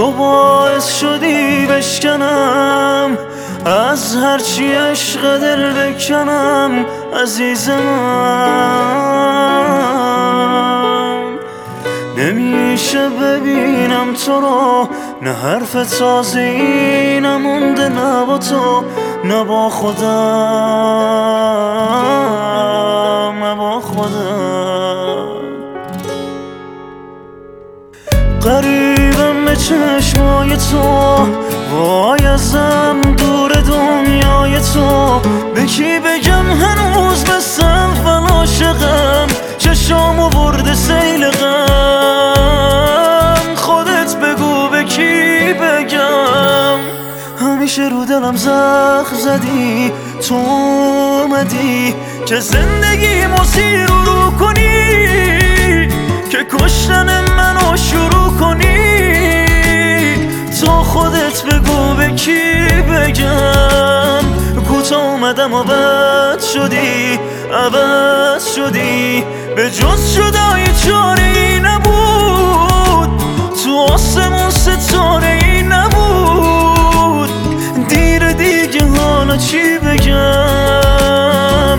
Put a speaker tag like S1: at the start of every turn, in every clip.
S1: تو باعث شدی بشکنم از هرچی عشق دل بکنم عزیز من. نمیشه ببینم تو رو، نه حرف تازه‌ای نمونده، نه با تو نه با خودم، نه با خودم. قریبم به چشمای تو، وای ازم دور دنیای تو. به کی بگم هنوز بسم و عاشقم، چشامو برده سیل غم. خودت بگو به کی بگم. همیشه رو دلم زخم زدی، تو اومدی که زندگیمو زیر و رو کنی، که کشتن منو شروع کنی. تو خودت بگو به کی بگم. کوتاه اومدم و بد شدی، عوض شدی، به جز جدایی چاره ای نبود. تو آسمون ستاره ای نبود. دیر دیگه حالا چی بگم.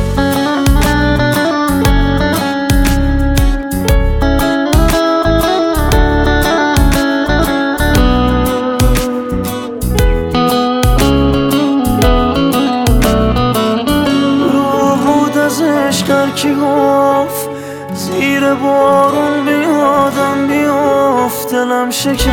S1: کی گفت زیر بارون بیادم بیافت، دلم شکست.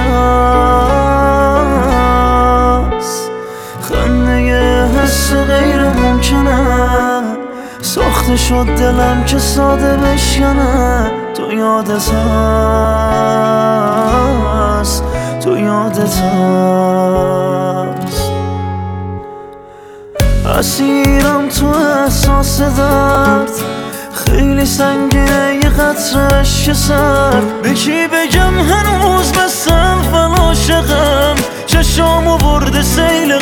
S1: خنده حس غیر ممکنه، ساخته شد دلم که ساده بشکنه. تو یادت هست، تو یادت هست. اسیرم تو احساس درد، خیلی سنگینه یه قطره اشک سرد. به کی بگم هنوز بسم و عاشقم، چشامو برده سیل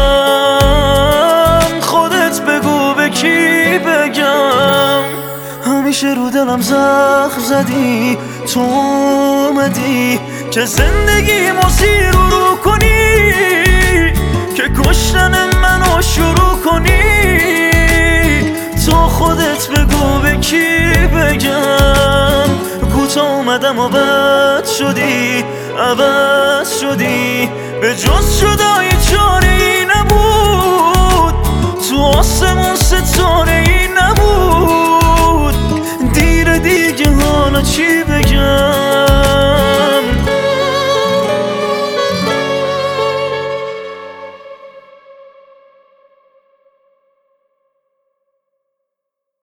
S1: غم. خودت بگو به کی بگم. همیشه رو دلم زخم زدی، تو اومدی که زندگیمو زیر و رو کنی، که کشتن منو شروع کنی. تو خودت بگو به کی بگم. کوتاه اومدم و بد شدی، عوض شدی، به جز جدایی چاره ای نبود. تو آسمون ستاره ای نبود. دیر دیگه حالا چی بگم.